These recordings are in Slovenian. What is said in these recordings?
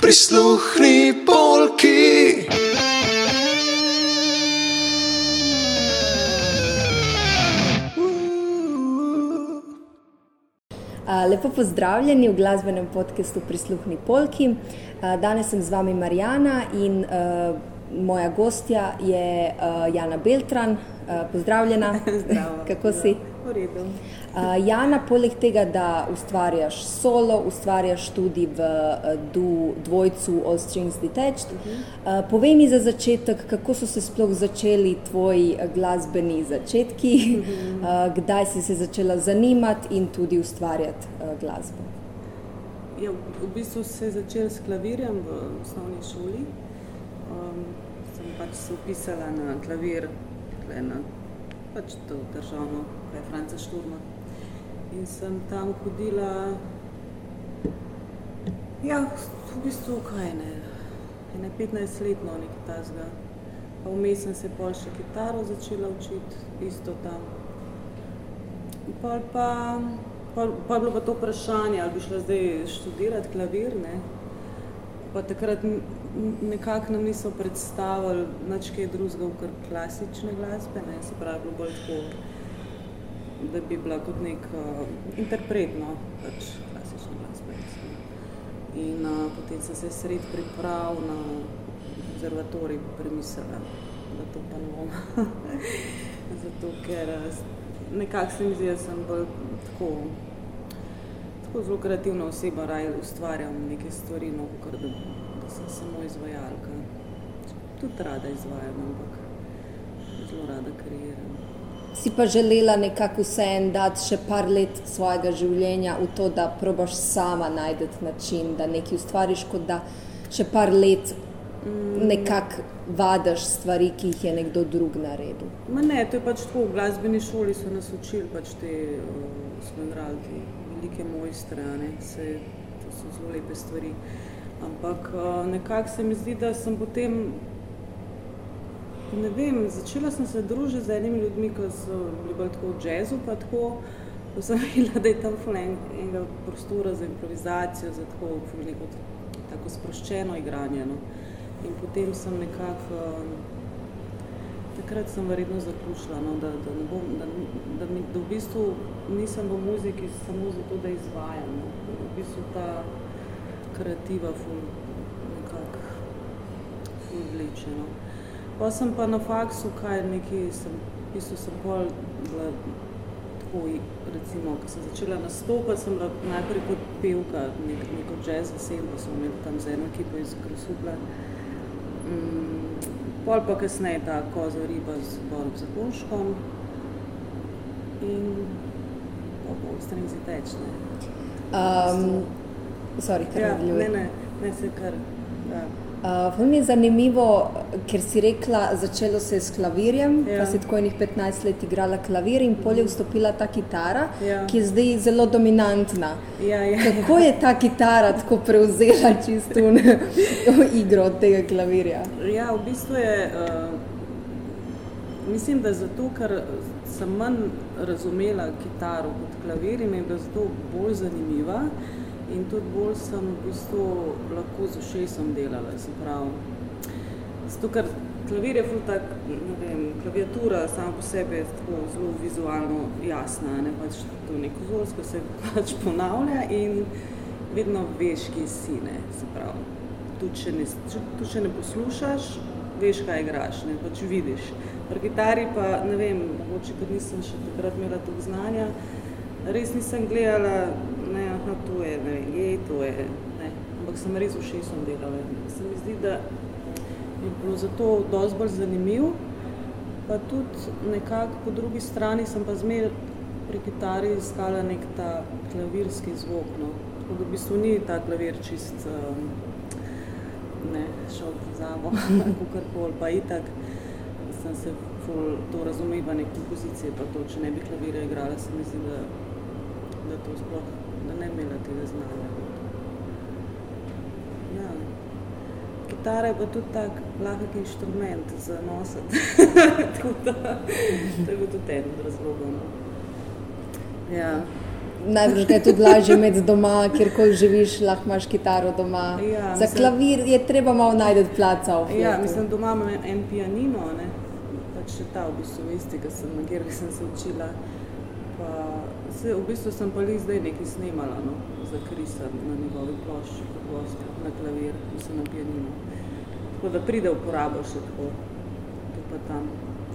Prisluhni polki. Lepo pozdravljeni v glasbenem podcastu Prisluhni polki. Danes sem z vami Marjana in moja gostja je Jana Beltran. Pozdravljena. Zdravo. Kako si? V redu. Jana, poleg tega, da ustvarjaš solo, ustvarjaš tudi v dvojcu All Strings Detached. Povej mi za začetek, kako so se sploh začeli tvoji glasbeni začetki, kdaj si se začela zanimati in tudi ustvarjati glasbo? Ja, v bistvu se je začel s klavirjem v osnovni šoli. Sem pač se upisala na klavir, na pač to državno, kaj je Franca Šturma. In sem tam hodila, ja, v bistvu kaj ne 15-letno nekaj tazga. Pa vmes sem se pol še kitaro začela učiti, isto tam. Pa je bilo pa to vprašanje, ali bi šla zdaj študirati klavir, ne. Pa takrat nekako nam niso predstavili nič kaj drugega kot klasične glasbe, ne, se pravi, bilo bolj tako, da bi bila kot nek interpret, no, pač klasične glasbe. In potem sem se sredi priprav na konzervatorij premislila, da to pa ne bom. Zato, ker nekako se mi zdi, da sem bolj tako zelo kreativna oseba, raje ustvarjam neke stvari, no, kakor da sem samo izvajalka. Tudi rada izvajam, ampak zelo rada kreiram. Si pa želela nekako vseeno dati še par let svojega življenja v to, da probaš sama najti način, da nekaj ustvariš, kot da še par let nekako vadaš stvari, ki jih je nekdo drug naredil. Ma ne, to je pač tako, v glasbeni šoli so nas učili, pač smo igrali te velike mojstre, ne, to so zelo lepe stvari. Ampak nekako se mi zdi, da sem potem, ne vem, začela sem se družiti z enimi ljudmi, ki so bili bolj tako v jazzu, pa tako, pa sem videla, da je tam ful enega prostora za improvizacijo, za tako sproščeno igranje, no. In potem sem nekako, takrat sem verjetno zaključila, no, da v bistvu nisem v muziki samo zato, da izvajam, no. V bistvu ta kreativa ful nekako vleče, no. Pa sem pa na faksu v bistvu sem pol bila tako, recimo, ko sem začela nastopati, sem bila najprej kot pevka, neko jazz zasedbo smo imeli tam z eno ekipo iz Grosuplja. Pol pa kasneje ta Koza riba z Borom Zakonškom in pa All Strings Detached, ne. Sorry, kar nadaljuj. Ne, se kar, da. Ful mi je zanimivo, ker si rekla, začelo se je s klavirjem, pa si tako enih 15 let igrala klavir in pol je vstopila ta kitara, ki je zdaj zelo dominantna. Ja. Kako je ta kitara tako prevzela čisto igro od tega klavirja? Ja, v bistvu je, mislim, da zato, ker sem manj razumela kitaro kot klavir in mi je bila zato bolj zanimiva. In tudi bolj sem v bistvu lahko z ušesom delala, se pravi. Zato, ker klavir je ful tak, ne vem, klaviatura sama po sebi je tako zelo vizualno jasna, ne, pač to neko vzorsko se pač ponavlja in vedno veš, kje si, ne, se pravi. Tudi če ne poslušaš, veš, kaj igraš, ne, pač vidiš. Pri kitari pa, ne vem, mogoče, ker nisem še takrat imela toliko znanja, res nisem gledala, ne, to je, ne vem, to je, ne, ampak sem res ušesom delala. Se mi zdi, da je bilo zato dosti bolj zanimiv, pa tudi nekako po drugi strani sem pa zmer pri kitari iskala nek ta klavirski zvok, no. Tako da v bistvu ni ta klavir čist, ne, šel pozabo, kakorkoli, pa itak sem se ful to razumevanje kompozicije, pa to, če ne bi klavirja igrala, se mi zdi, da to sploh, da ne imela tega znanja. Ja. Kitara je pa tudi tak lahek inštrument za nositi. Tako da, to je bil tudi en od razlogov. Ja. najbrž ga je tudi lažje imeti doma, kjerkoli živiš, lahko imaš kitaro doma. Ja, za klavir je treba malo najti placa v fletu. Ja, mislim, doma imam en pianino, ne, pač še ta v bistvu isti, na kateri sem se učila. Pa v bistvu sem pa zdaj nekaj snemala, no, za Krisa na njegovi plošči, kot gost na klavir, mislim na pianino. Tako da pride uporabo še tako, tu pa tam.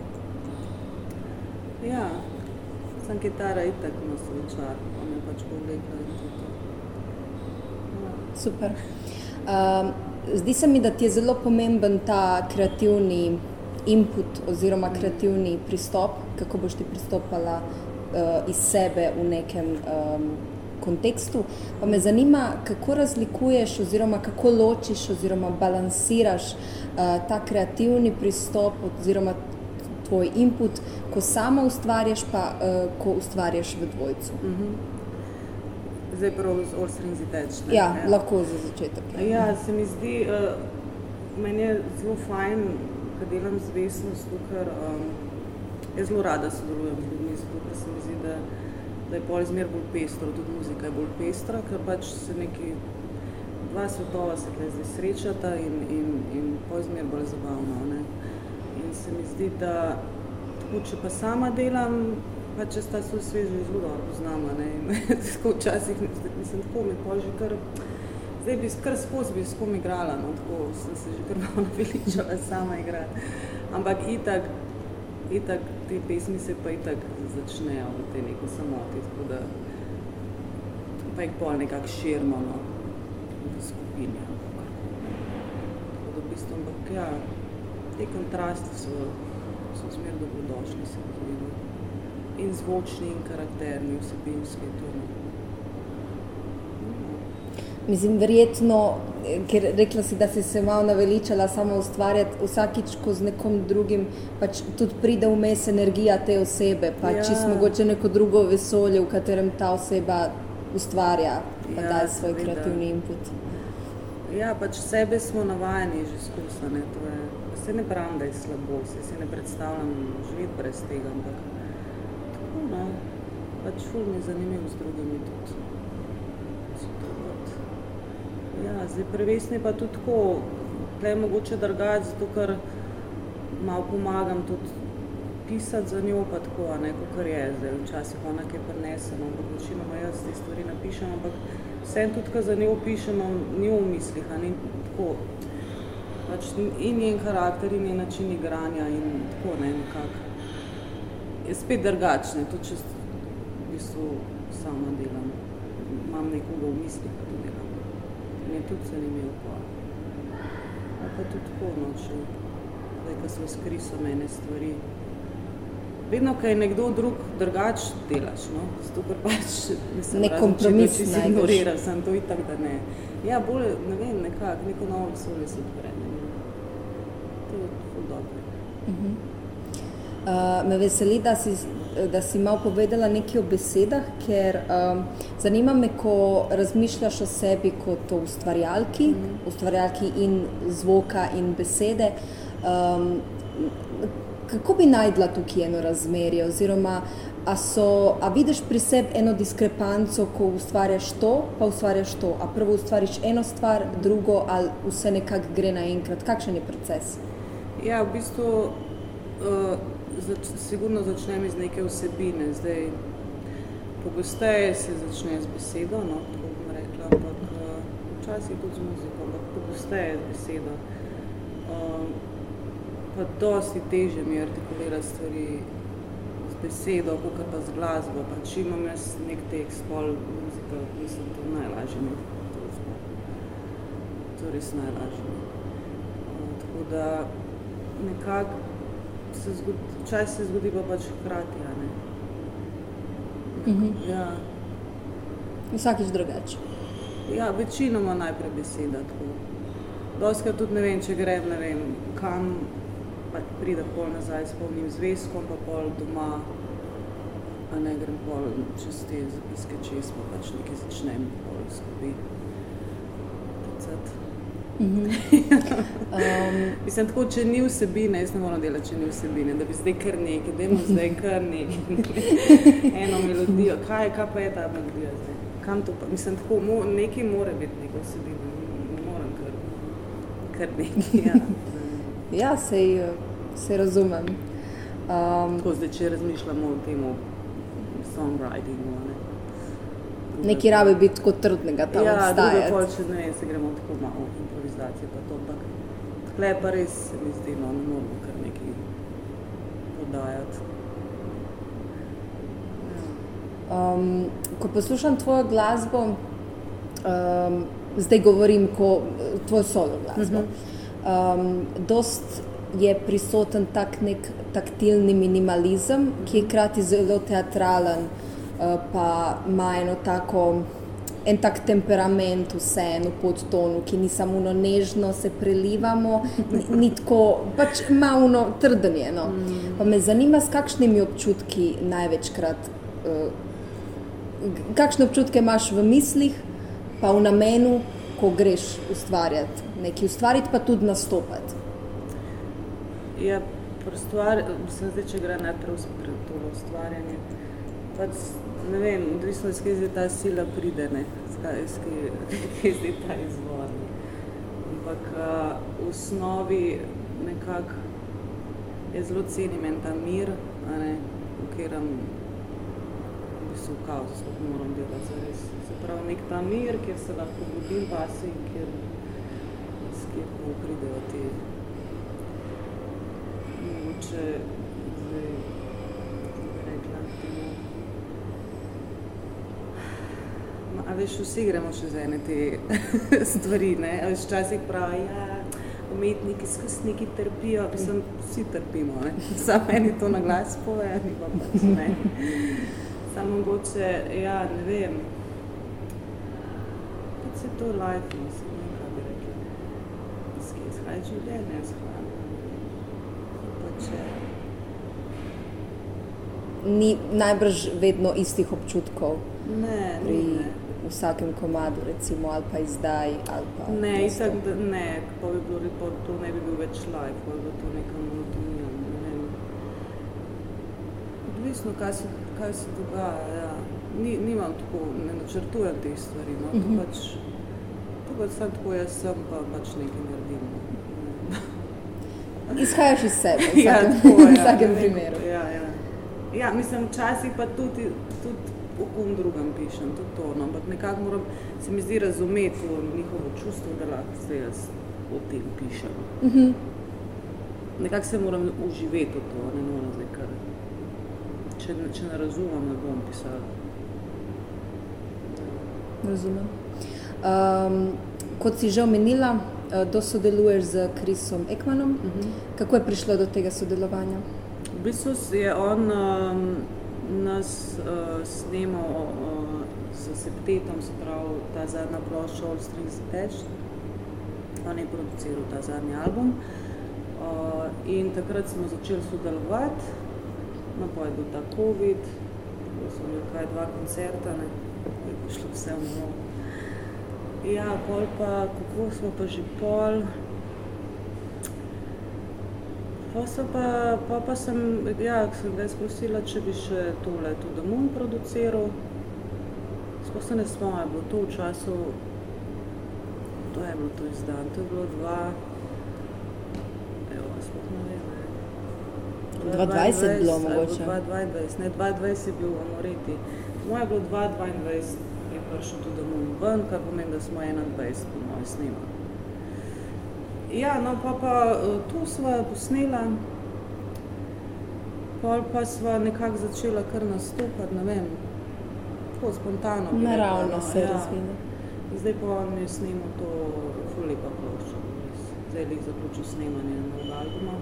Ja, sem kitara itak nosil čar, pa me pač povlekla in to. Ja. Super. Zdi se mi, da ti je zelo pomemben ta kreativni input oziroma kreativni pristop, kako boš ti pristopala iz sebe v nekem kontekstu. Pa me zanima, kako razlikuješ oziroma kako ločiš oziroma balansiraš ta kreativni pristop oziroma tvoj input, ko sama ustvarjaš pa ko ustvarjaš v dvojcu. Zdaj prav z All Strings Attached. Ja, lahko za začetek. Ja, se mi zdi, meni je zelo fajn, ko delam z Vesno, ker jaz zelo rada sodelujem z ljudmi, ker se mi zdi, da je pol zmer bolj pestro, tudi muzika je bolj pestra, ker pač se neki dva svetova se tukaj zdaj srečata in pol zmer bolj zabavno, ne. In se mi zdi, da tako, če pa sama delam, pač jaz ta svoj svet že zelo dobro poznama, ne, in tako včasih, mislim, tako mi pol že kar, zdaj bi kar skozi bi s kom igrala, no, tako sem se že kar malo naveličala sama igrati, ampak itak te pesmi se pa itak začnejo v tej neki samoti, tako da pa jih pol nekako širimo, no, v skupini, tako da v bistvu, ampak ja, te kontrasti so zmer dobrodošli, se mi zdi, no. In zvočni, in karakterni, vsebinski, to je. Mislim, verjetno, ker rekla si, da si se malo naveličala samo ustvarjati, vsakič, ko z nekom drugim, pač tudi pride vmes energija te osebe, pa čisto mogoče neko drugo vesolje, v katerem ta oseba ustvarja, pa daje svoj kreativni input. Ja, pač sebe smo navajeni že skozi, ne, to je, se ne pravim, da je slabo, se ne predstavljam živeti brez tega, ampak tako, no, pač ful mi je zanimiv z drugimi tudi. Ja, zdaj pri Vesni pa tudi tako, tle mogoče drugače, zato ker malo pomagam tudi pisati za njo, pa tako, a ne, kakor je zdaj, včasih ona kaj prinesem, ampak večinoma jaz te stvari napišem, ampak vsem tudi, ko za njo pišem, njo v mislih, a ne, tako, pač in njen karakter, in njen način igranja in tako, ne, nekako. Je spet drugačne, tudi če v bistvu sama delam, imam nekoga v mislih, pa to delam. In je tudi zanimiv pa. A pa tudi tako, no, še, zdaj, ko smo s Krisom ene stvari. Vedno, ko je nekdo drug drugač delaš, no, zato ker pač, mislim, nek kompromis če si ignoriral, sem to itak, da ne. Ja, bolj, ne vem, nekako, neko novo vesolje se odpre, ne vem. To je ful dobro. Me veseli, da si malo povedala nekaj o besedah, ker zanima me, ko razmišljaš o sebi kot o ustvarjalki, ustvarjalki in zvoka in besede, kako bi najdla tukaj eno razmerje, oziroma a vidiš pri sebi eno diskrepanco, ko ustvarjaš to, pa ustvarjaš to, a prvo ustvariš eno stvar, drugo, ali vse nekako gre naenkrat, kakšen je proces? Ja, v bistvu sigurno začnem iz neke vsebine, zdaj pogosteje se začne z besedo, no, tako bom rekla, ampak včasih tudi z muziko, ampak pogosteje z besedo. Pa dosti težje mi artikulirati stvari z besedo, kakor pa z glasbo, pa če imam jaz nek tekst, pol muzika, mislim, to najlažje mi, to res najlažje. Tako da nekako včasih se zgodi pa pač hkrati, a ne. Ja. Vsakič drugače. Ja, večinoma najprej beseda, tako. Dostikrat tudi ne vem, če grem, ne vem, kam, pa pride pol nazaj s polnim zvezkom, pa pol doma, a ne grem pol čez te zapiske čez, pa pač nekaj začnem pol skupaj pisati. Mislim, tako, če ni vsebine, jaz ne moram delati, če ni vsebine, da bi zdaj kar nekaj, dajmo zdaj kar nekaj, eno melodijo, kaj pa je ta melodija zdaj, kam to pa, mislim, tako, nekaj mora biti neka vsebina, ne moram kar nekaj, ja. Ja, sej razumem. Tako zdaj, če razmišljamo o temu songwritingu, ne. Neki rabi biti tako trdnega tam obstajati. Ja, druga pol, če ne, se gremo tako malo v improvizacijo pa to, ampak tukaj pa res se mi zdi, no, ne moramo kar nekaj podajati. Ko poslušam tvojo glasbo, zdaj govorim tvojo solo glasbo, dost je prisoten tak nek taktilni minimalizem, ki je krati zelo teatralen, pa ima en tak temperament vseeno podtonu, ki ni samo nežno se prelivamo, ni tako, pač malo trdenje, no. Pa me zanima, s kakšnimi občutki največkrat, kakšne občutke imaš v mislih, pa v namenu, ko greš ustvarjati, nekaj ustvariti, pa tudi nastopati. Ja, mislim, zdaj, če gre najprej v to ustvarjanje, pač, ne vem, odvisno, skaj zdaj ta sila pride, ne, skaj zdaj ta izvor. Ampak v osnovi nekako je zelo cenim en ta mir, a ne, v katerem v bistvu v kaosu sploh ne moram delati zares. Se pravi, nek ta mir, kjer se lahko budim vase in kjer pridejo te mogoče zdaj, a veš, vsi gremo še z ene te stvari, ne? A veš, včasih pravi, ja, umetniki skozi neki trpijo, mislim, vsi trpimo, ne? Samo meni to na glas pove, ni pa pač ne. Samo mogoče, ja, ne vem, pač je to life, mislim, ne, kaj bi rekla, izhaj življenje, pač je. Ni najbrž vedno istih občutkov. Ne. Vsakem komadu, recimo, ali pa izdaj, ali pa... Ne, itak, ne, pa bi bilo, to ne bi bil več live, pa bi bilo to neka monotonija, ne vem. Odvisno, kaj se dogaja, ja. Nimam tako, ne načrtujem teh stvari, no, to pač sam tako jaz sem, pa pač nekaj naredim. Izhajaš iz sebe, v vsakem primeru. Ja, mislim, včasih pa tudi o kom drugem pišem, tudi to, no, ampak nekako moram, se mi zdi razumeti njihovo čustvo, da lahko se jaz o tem pišem. Nekako se moram uživeti v to, ne moram zdaj kar, če ne razumem, ne bom pisala. Razumem. Kot si že omenila, sodeluješ z Chrisom Ekmanom. Kako je prišlo do tega sodelovanja? V bistvu je on nas snemal s septetom, se pravi ta zadnja plošča All Strings Attached. On je produciral ta zadnji album. In takrat smo začeli sodelovati. No, pa je bil ta COVID, smo imeli 2 koncerta, ne, je šlo vse v novo. Ja, pol pa, kako smo pa že pol... Pa sem ga izprosila, če bi še tole tudi Moon produciral. Sploh se ne spomnim, je bilo to v času, to je bilo to izdan, to je bilo sploh ne vem, 2020 bilo mogoče. 2022, ne, 2020 je bil Amoreti. Moje je bilo 2022, je prišel tudi Moon ven, kar pomeni, da smo 21 po moje snemali. Ja, no, pa tu sva posnela, pol pa sva nekako začela kar nastopati, ne vem, tako spontano. Naravno se razvila. Zdaj pa on je snemal to ful lepa plošča. Zdaj je zaključil snemanje novega albuma.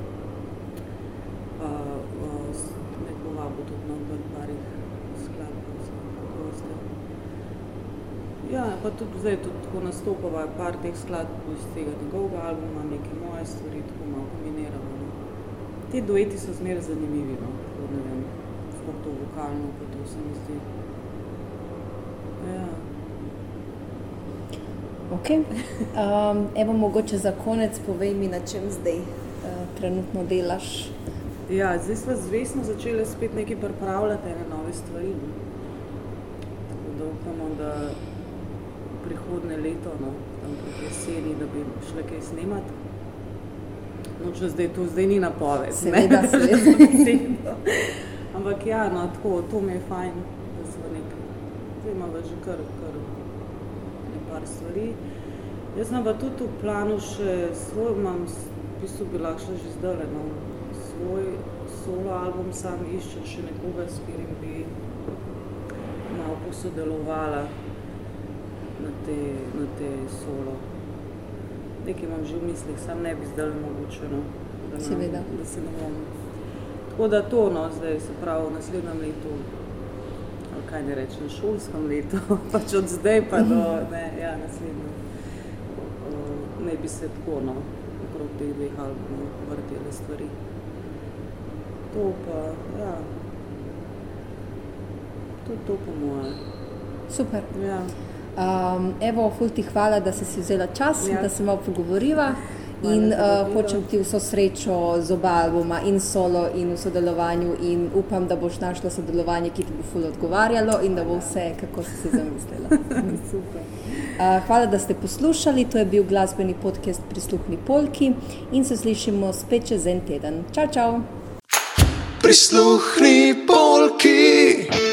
Me povabil tudi na parih skladb, kako ste. Ja, pa tudi zdaj tako nastopava par teh skladb iz tega njegovega albuma, neke moje stvari, tako malo kombiniramo. Ti dueti so zmeraj zanimivi, no, tako ne vem, sploh to vokalno, pa to se mi zdi. Ja. Okay. Evo, mogoče za konec povej mi, na čem zdaj trenutno delaš. Ja, zdaj smo zvestno začeli spet nekaj pripravljati, ene nove stvari. Tako da upamo, da prihodnje leto, tam proti jeseni, da bi šli kaj snemati. Če zdaj ni napoved. Seveda. Ampak ja, tako, to mi je fajn, da smo nekaj. Zdaj imamo že kar par stvari. Jaz sem pa tudi v planu še svoj, v bistvu bi lahko šla že zdaj, svoj solo album sam iščem še nekoga, s katerim bi malo posodelovala na te solo. Nekaj imam že v mislih, sam ne bi zdaj mogoče, da se ne bom. Tako da to, zdaj se pravi v naslednjem letu, ali kaj ne rečem, šolskem letu, pač od zdaj pa do, naslednjem, ne bi se tako, okrog teh 2 albumov vrtele stvari. To pa, ja, to po moje. Super. Ja. Evo, ful ti hvala, da si vzela čas, da se malo pogovoriva in hočem ti vso srečo z oba albuma, in solo, in v sodelovanju, in upam, da boš našla sodelovanje, ki ti bo ful odgovarjalo in da bo vse, kako si se zamislila. Super. Hvala, da ste poslušali, to je bil glasbeni podcast Prisluhni Polki in se slišimo spet čez en teden. Čau, čau! Prisluhni Polki.